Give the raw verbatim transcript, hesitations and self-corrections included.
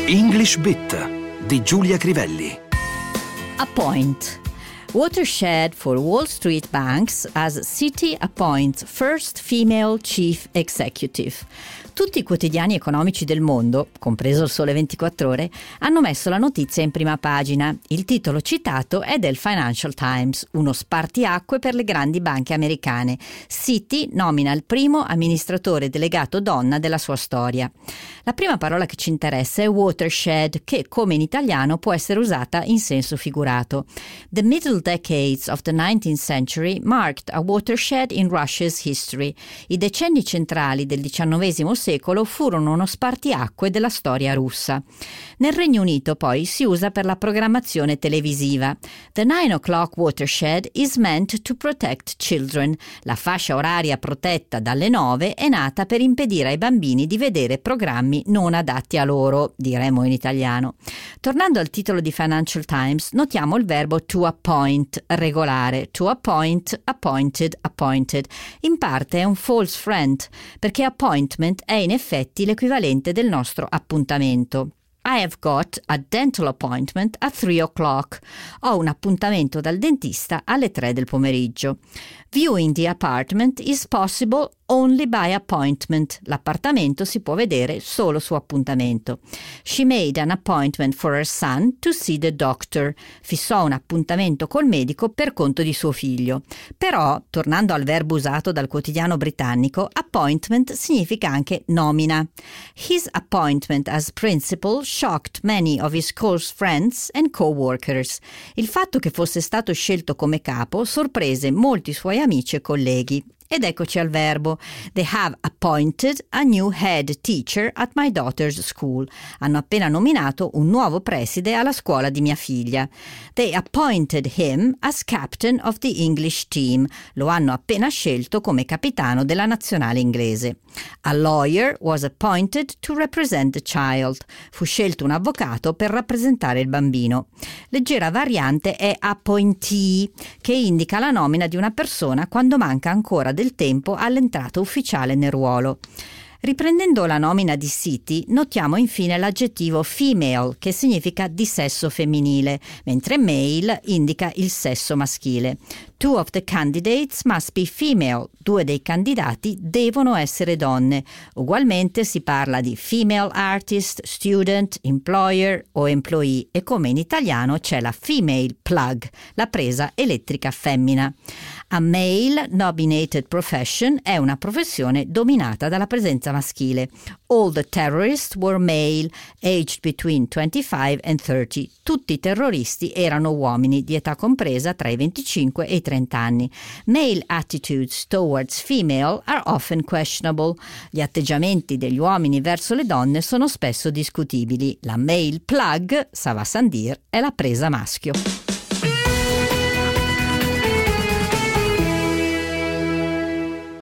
English Bit di Giulia Crivelli. Appoint. Watershed for Wall Street Banks as Citi appoints first female chief executive. Tutti i quotidiani economici del mondo, compreso il Sole ventiquattro Ore, hanno messo la notizia in prima pagina. Il titolo citato è del Financial Times, uno spartiacque per le grandi banche americane. Citi nomina il primo amministratore delegato donna della sua storia. La prima parola che ci interessa è watershed, che come in italiano può essere usata in senso figurato. The middle decades of the nineteenth century marked a watershed in Russia's history. I decenni centrali del diciannovesimo secolo furono uno spartiacque della storia russa. Nel Regno Unito poi si usa per la programmazione televisiva. The nine o'clock watershed is meant to protect children. La fascia oraria protetta dalle nove è nata per impedire ai bambini di vedere programmi non adatti a loro, diremo in italiano. Tornando al titolo di Financial Times, notiamo il verbo to appoint, regolare. To appoint, appointed, appointed. In parte è un false friend, perché appointment è in effetti l'equivalente del nostro appuntamento. I have got a dental appointment at three o'clock. Ho un appuntamento dal dentista alle tre del pomeriggio. Viewing the apartment is possible only by appointment. L'appartamento si può vedere solo su appuntamento. She made an appointment for her son to see the doctor. Fissò un appuntamento col medico per conto di suo figlio. Però, tornando al verbo usato dal quotidiano britannico, appointment significa anche nomina. His appointment as principal shocked many of his close friends and co-workers. Il fatto che fosse stato scelto come capo sorprese molti suoi amici e colleghi. Ed eccoci al verbo. They have appointed a new head teacher at my daughter's school. Hanno appena nominato un nuovo preside alla scuola di mia figlia. They appointed him as captain of the English team. Lo hanno appena scelto come capitano della nazionale inglese. A lawyer was appointed to represent the child. Fu scelto un avvocato per rappresentare il bambino. Leggera variante è appointee, che indica la nomina di una persona quando manca ancora del tempo all'entrata ufficiale nel ruolo. Riprendendo la nomina di Citi, notiamo infine l'aggettivo female, che significa di sesso femminile, mentre male indica il sesso maschile. Two of the candidates must be female. Due dei candidati devono essere donne. Ugualmente si parla di female artist, student, employer o employee, e come in italiano c'è la female plug, la presa elettrica femmina. A male nominated profession è una professione dominata dalla presenza maschile. All the terrorists were male, aged between twenty-five and thirty. Tutti i terroristi erano uomini di età compresa tra i venticinque e i trenta anni. Male attitudes towards female are often questionable. Gli atteggiamenti degli uomini verso le donne sono spesso discutibili. La male plug, ça va sans dire, è la presa maschio.